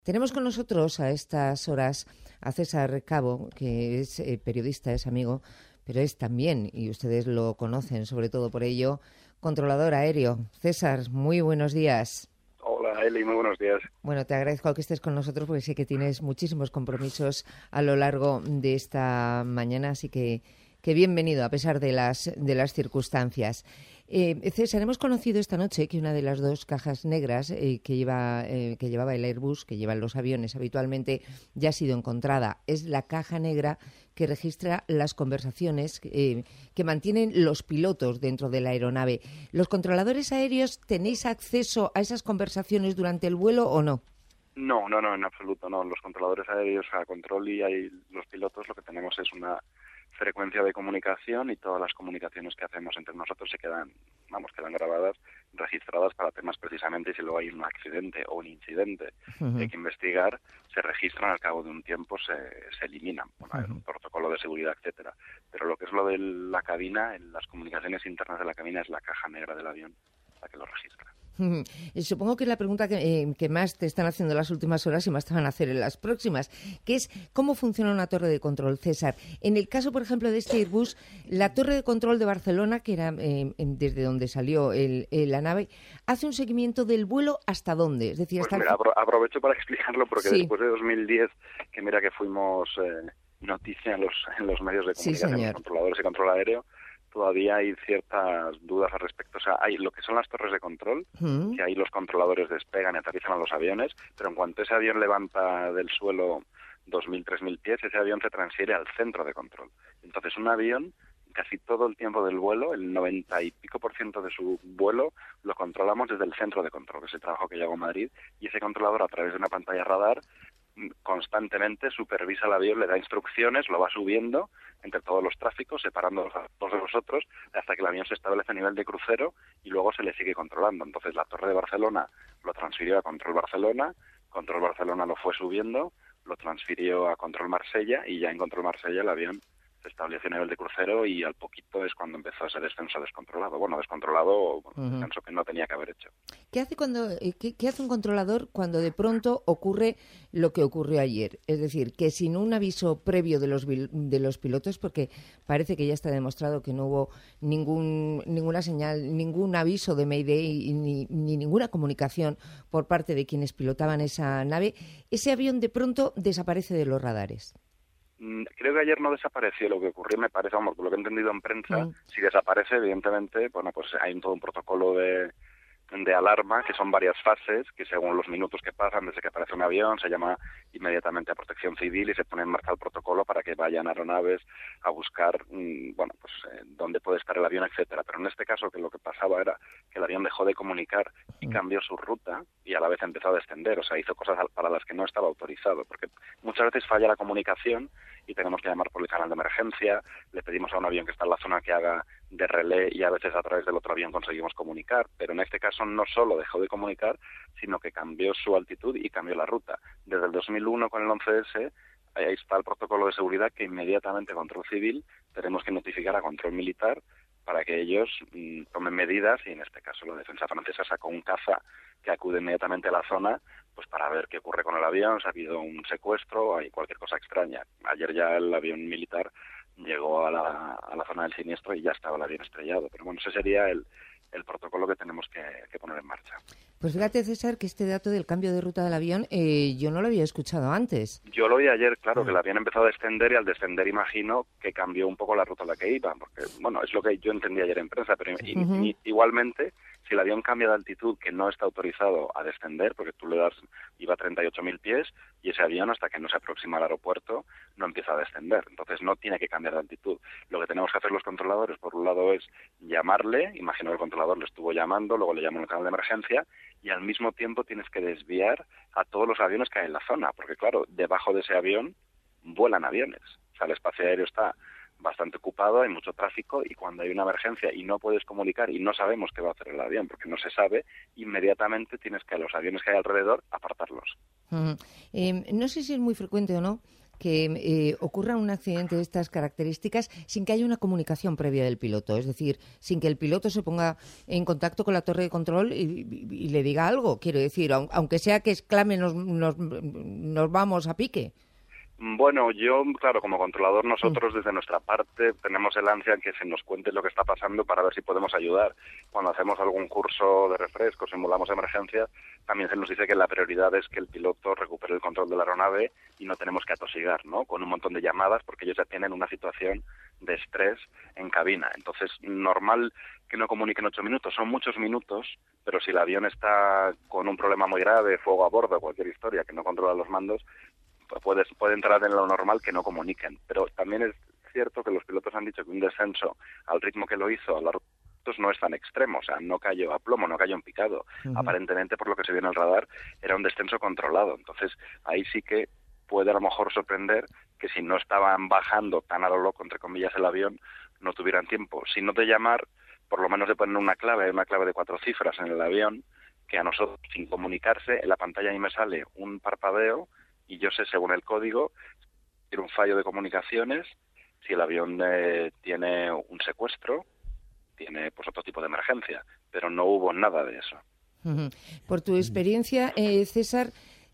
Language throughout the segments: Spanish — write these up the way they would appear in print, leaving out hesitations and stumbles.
Tenemos con nosotros a estas horas a César Cabo, que es periodista, es amigo, pero es también, y ustedes lo conocen sobre todo por ello, controlador aéreo. César, muy buenos días. Hola, Eli, muy buenos días. Bueno, te agradezco que estés con nosotros porque sé que tienes muchísimos compromisos a lo largo de esta mañana, así que bienvenido a pesar de las circunstancias. César, hemos conocido esta noche que una de las dos cajas negras que llevaba el Airbus, que llevan los aviones habitualmente, ya ha sido encontrada. Es la caja negra que registra las conversaciones que mantienen los pilotos dentro de la aeronave. ¿Los controladores aéreos tenéis acceso a esas conversaciones durante el vuelo o no? No, en absoluto, no. Los controladores aéreos a control y ahí los pilotos lo que tenemos es una frecuencia de comunicación y todas las comunicaciones que hacemos entre nosotros quedan grabadas, registradas para temas precisamente si luego hay un accidente o un incidente que hay que investigar, se registran al cabo de un tiempo, se eliminan. Bueno, hay un protocolo de seguridad, etcétera. Pero lo que es lo de la cabina, en las comunicaciones internas de la cabina es la caja negra del avión la que lo registra. Supongo que es la pregunta que más te están haciendo en las últimas horas y más te van a hacer en las próximas, que es ¿cómo funciona una torre de control, César? En el caso, por ejemplo, de este Airbus, la torre de control de Barcelona, que era desde donde salió la nave, hace un seguimiento del vuelo ¿hasta dónde? Es decir, pues mira, aprovecho para explicarlo porque sí. Después de 2010, que mira que fuimos noticia en los medios de comunicación, sí, los controladores y control aéreo, todavía hay ciertas dudas al respecto. O sea, hay lo que son las torres de control, que ahí los controladores despegan y aterrizan a los aviones, pero en cuanto ese avión levanta del suelo 2.000, 3.000 pies, ese avión se transfiere al centro de control. Entonces, un avión, casi todo el tiempo del vuelo, el 90 y pico % de su vuelo, lo controlamos desde el centro de control, que es el trabajo que yo hago en Madrid, y ese controlador, a través de una pantalla radar, constantemente supervisa el avión, le da instrucciones, lo va subiendo entre todos los tráficos, separando los unos de los otros, hasta que el avión se establece a nivel de crucero y luego se le sigue controlando. Entonces la torre de Barcelona lo transfirió a Control Barcelona lo fue subiendo, lo transfirió a Control Marsella y ya en Control Marsella el avión se estableció a nivel de crucero y al poquito es cuando empezó ese descenso descontrolado. Descenso que no tenía que haber hecho. ¿Qué hace un controlador cuando de pronto ocurre lo que ocurrió ayer? Es decir, que sin un aviso previo de los pilotos, porque parece que ya está demostrado que no hubo ninguna señal, ningún aviso de Mayday ni ninguna comunicación por parte de quienes pilotaban esa nave, ese avión de pronto desaparece de los radares. Creo que ayer no desapareció. Lo que ocurrió, me parece, por lo que he entendido en prensa, si desaparece, evidentemente, pues hay todo un protocolo de alarma, que son varias fases, que según los minutos que pasan desde que aparece un avión, se llama inmediatamente a Protección Civil y se pone en marcha el protocolo para que vayan aeronaves a buscar, dónde puede estar el avión, etcétera. Pero en este caso, que lo que pasaba era que el avión dejó de comunicar y cambió su ruta y a la vez empezó a descender, o sea, hizo cosas para las que no estaba autorizado, porque muchas veces falla la comunicación y tenemos que llamar por el canal de emergencia, le pedimos a un avión que está en la zona que haga de relé y a veces a través del otro avión conseguimos comunicar, pero en este caso no solo dejó de comunicar, sino que cambió su altitud y cambió la ruta. Desde el 2001 con el 11S, ahí está el protocolo de seguridad que inmediatamente Control Civil tenemos que notificar a Control Militar para que ellos tomen medidas, y en este caso la defensa francesa sacó un caza que acude inmediatamente a la zona pues para ver qué ocurre con el avión, si ha habido un secuestro, hay cualquier cosa extraña. Ayer ya el avión militar llegó a la zona del siniestro y ya estaba el avión estrellado. Pero bueno, ese sería el protocolo que tenemos que poner en marcha. Pues fíjate, César, que este dato del cambio de ruta del avión yo no lo había escuchado antes. Yo lo vi ayer, claro, que el avión empezó a descender y al descender imagino que cambió un poco la ruta a la que iba, porque, es lo que yo entendí ayer en prensa, pero igualmente, si el avión cambia de altitud que no está autorizado a descender, porque tú le das, iba a 38.000 pies, y ese avión hasta que no se aproxima al aeropuerto no empieza a descender, entonces no tiene que cambiar de altitud. Lo que tenemos que hacer los controladores, por un lado, es llamarle, imagino que el controlador le estuvo llamando, luego le llamó en el canal de emergencia, y al mismo tiempo tienes que desviar a todos los aviones que hay en la zona, porque claro, debajo de ese avión vuelan aviones, o sea, el espacio aéreo está bastante ocupado, hay mucho tráfico, y cuando hay una emergencia y no puedes comunicar y no sabemos qué va a hacer el avión, porque no se sabe, inmediatamente tienes que a los aviones que hay alrededor apartarlos. No sé si es muy frecuente o no que ocurra un accidente de estas características sin que haya una comunicación previa del piloto? Es decir, sin que el piloto se ponga en contacto con la torre de control y le diga algo. Quiero decir, aunque sea que exclame nos vamos a pique. Bueno, yo, claro, como controlador, nosotros desde nuestra parte tenemos el ansia en que se nos cuente lo que está pasando para ver si podemos ayudar. Cuando hacemos algún curso de refresco, simulamos emergencias, también se nos dice que la prioridad es que el piloto recupere el control de la aeronave y no tenemos que atosigar, ¿no?, con un montón de llamadas, porque ellos ya tienen una situación de estrés en cabina. Entonces, normal que no comuniquen 8 minutos, son muchos minutos, pero si el avión está con un problema muy grave, fuego a bordo, cualquier historia que no controla los mandos, puede entrar en lo normal que no comuniquen. Pero también es cierto que los pilotos han dicho que un descenso al ritmo que lo hizo a largo no es tan extremo, o sea, no cayó a plomo, no cayó en picado. Aparentemente, por lo que se vio en el radar, era un descenso controlado. Entonces, ahí sí que puede a lo mejor sorprender que si no estaban bajando tan a lo loco, entre comillas, el avión, no tuvieran tiempo. Si no de llamar, por lo menos de poner una clave de 4 cifras en el avión, que a nosotros, sin comunicarse, en la pantalla ahí me sale un parpadeo, y yo sé, según el código, si tiene un fallo de comunicaciones, si el avión tiene un secuestro, tiene pues otro tipo de emergencia, pero no hubo nada de eso. Por tu experiencia, César,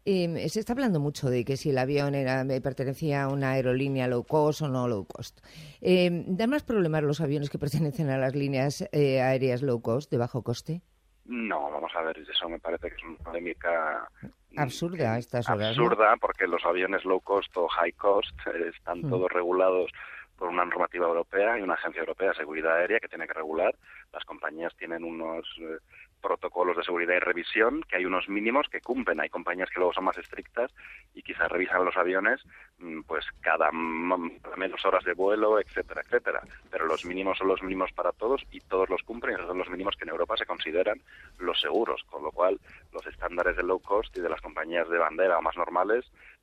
se está hablando mucho de que si el avión pertenecía a una aerolínea low cost o no low cost. ¿Dan más problemas los aviones que pertenecen a las líneas aéreas low cost, de bajo coste? No, vamos a ver, eso me parece que es una polémica absurda a estas horas, absurda, ¿no? Porque los aviones low cost o high cost están todos regulados por una normativa europea y una agencia europea de seguridad aérea que tiene que regular. Las compañías tienen unos protocolos de seguridad y revisión, que hay unos mínimos que cumplen. Hay compañías que luego son más estrictas y quizás revisan los aviones pues cada menos horas de vuelo, etcétera, etcétera. Pero los mínimos son los mínimos para todos y todos los cumplen, y esos son los mínimos que en Europa se consideran los seguros, con lo cual los estándares de low cost y de las compañías de bandera o más normales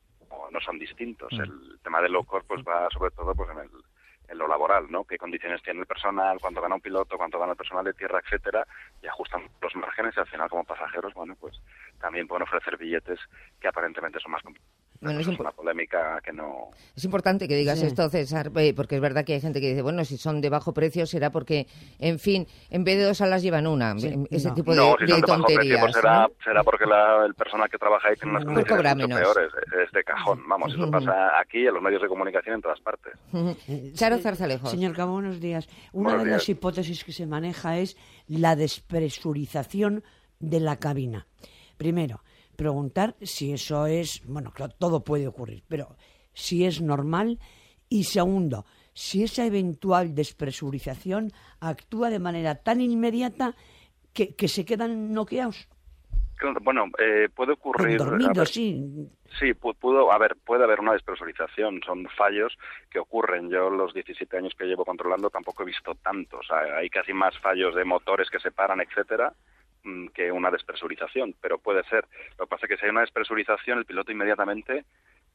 no son distintos. El tema de low cost pues va sobre todo pues en lo laboral, ¿no? Qué condiciones tiene el personal, cuánto gana un piloto, cuánto gana el personal de tierra, etcétera, y ajustan los márgenes y al final como pasajeros, bueno, pues también pueden ofrecer billetes que aparentemente son más complicados. Bueno, es una polémica que no... Es importante que digas esto, César, porque es verdad que hay gente que dice, bueno, si son de bajo precio será porque, en fin, en vez de 2 alas llevan una. Ese tipo de tonterías. Precio, pues será porque el personal que trabaja ahí tiene unas condiciones mucho peores. Es de cajón, vamos, eso pasa aquí en los medios de comunicación en todas partes. Charo Zarzalejos. Señor Cabo, buenos días. Una de las hipótesis que se maneja es la despresurización de la cabina. Primero, preguntar si eso es, bueno, claro, todo puede ocurrir, pero si es normal. Y segundo, si esa eventual despresurización actúa de manera tan inmediata que se quedan noqueados. Bueno, puede ocurrir... Dormidos, sí. Sí, puede haber una despresurización, son fallos que ocurren. Yo los 17 años que llevo controlando tampoco he visto tantos. O sea, hay casi más fallos de motores que se paran, etcétera, que una despresurización, pero puede ser. Lo que pasa es que si hay una despresurización, el piloto inmediatamente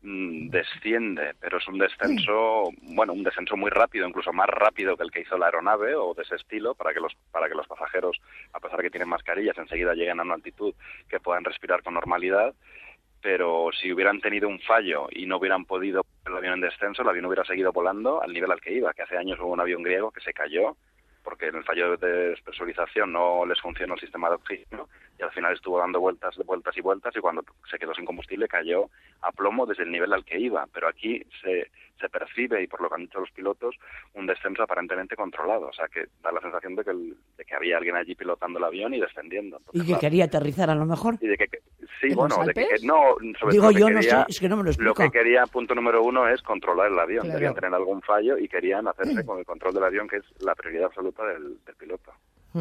desciende, pero es un descenso muy rápido, incluso más rápido que el que hizo la aeronave o de ese estilo, para que los pasajeros, a pesar de que tienen mascarillas, enseguida lleguen a una altitud que puedan respirar con normalidad. Pero si hubieran tenido un fallo y no hubieran podido el avión en descenso, el avión hubiera seguido volando al nivel al que iba, que hace años hubo un avión griego que se cayó porque en el fallo de despresurización no les funcionó el sistema de oxígeno y al final estuvo dando vueltas y vueltas y cuando se quedó sin combustible cayó a plomo desde el nivel al que iba. Pero aquí se percibe, y por lo que han dicho los pilotos, un descenso aparentemente controlado. O sea, que da la sensación de que había alguien allí pilotando el avión y descendiendo. Entonces, y que quería aterrizar a lo mejor. Y de que sí, bueno, de que no, sobre digo todo yo, quería, no sé, es que no me lo explico. Lo que quería, punto número 1, es controlar el avión. Claro. Querían tener algún fallo y querían hacerse con el control del avión, que es la prioridad absoluta del piloto.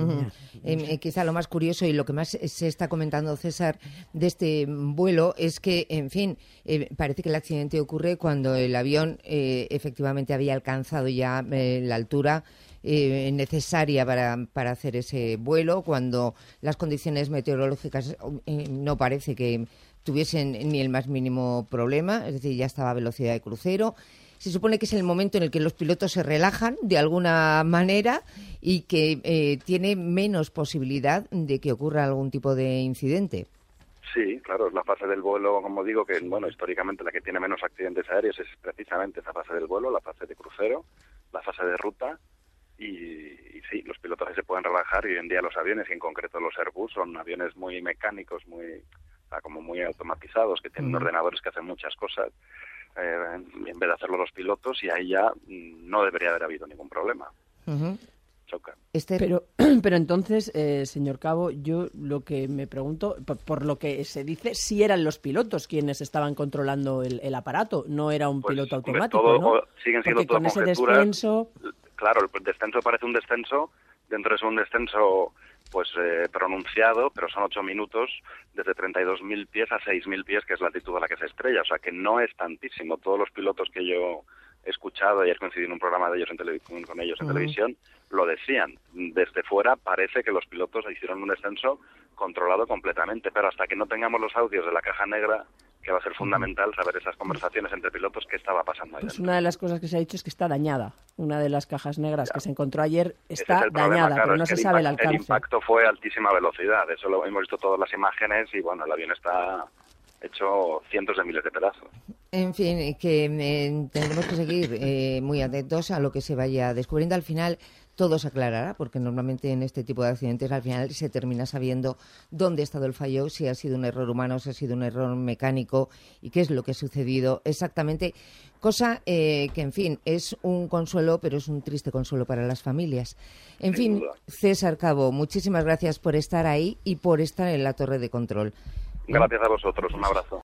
Quizá lo más curioso y lo que más se está comentando, César, de este vuelo es que, en fin, parece que el accidente ocurre cuando el avión efectivamente había alcanzado ya la altura necesaria para hacer ese vuelo, cuando las condiciones meteorológicas no parece que tuviesen ni el más mínimo problema, es decir, ya estaba a velocidad de crucero. Se supone que es el momento en el que los pilotos se relajan de alguna manera y que tiene menos posibilidad de que ocurra algún tipo de incidente. Sí, claro, es la fase del vuelo, como digo, que bueno, históricamente la que tiene menos accidentes aéreos es precisamente esa fase del vuelo, la fase de crucero, la fase de ruta, y sí, los pilotos ahí se pueden relajar, y hoy en día los aviones, y en concreto los Airbus, son aviones muy mecánicos, como muy automatizados, que tienen ordenadores que hacen muchas cosas, en vez de hacerlo los pilotos, y ahí ya no debería haber habido ningún problema. Choca. Pero entonces, señor Cabo, yo lo que me pregunto, por lo que se dice, sí eran los pilotos quienes estaban controlando el aparato, no era un piloto automático, ¿no? Siguen siendo todo conjeturas. Ese descenso... Claro, el descenso parece un descenso, dentro es un descenso pues pronunciado, pero son 8 minutos desde 32.000 pies a 6.000 pies, que es la altitud a la que se estrella, o sea que no es tantísimo. Todos los pilotos que yo he escuchado, ayer coincidí en un programa de ellos con ellos en televisión, lo decían. Desde fuera parece que los pilotos hicieron un descenso controlado completamente, pero hasta que no tengamos los audios de la caja negra, que va a ser fundamental saber esas conversaciones entre pilotos, qué estaba pasando ahí dentro. Una de las cosas que se ha dicho es que está dañada. Una de las cajas negras que se encontró ayer está problema, dañada, claro, pero no se sabe el alcance. El impacto fue a altísima velocidad, eso lo hemos visto todas las imágenes, y bueno, el avión está hecho cientos de miles de pedazos. En fin, que tendremos que seguir muy atentos a lo que se vaya descubriendo. Al final todo se aclarará, porque normalmente en este tipo de accidentes al final se termina sabiendo dónde ha estado el fallo, si ha sido un error humano, si ha sido un error mecánico y qué es lo que ha sucedido exactamente. Cosa que, en fin, es un consuelo, pero es un triste consuelo para las familias. En fin, César Cabo, muchísimas gracias por estar ahí y por estar en la torre de control. Gracias a vosotros, un abrazo.